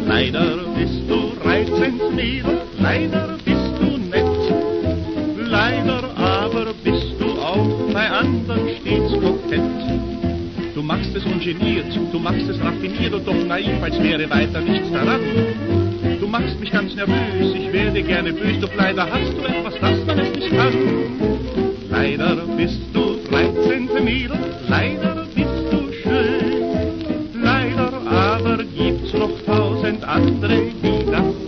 Leider bist du reizend, Mädel, leider bist du nett. Leider aber bist du auch bei anderen stets kokett. Du machst es ungeniert, du machst es raffiniert und doch naiv, als wäre weiter nichts daran. Du machst mich ganz nervös, ich werde gerne bös, doch leider hast du etwas, das man es nicht kann. Leider bist du reizend, Mädel, leider bist du schön. Leider aber gibt's noch 1000 andere, die das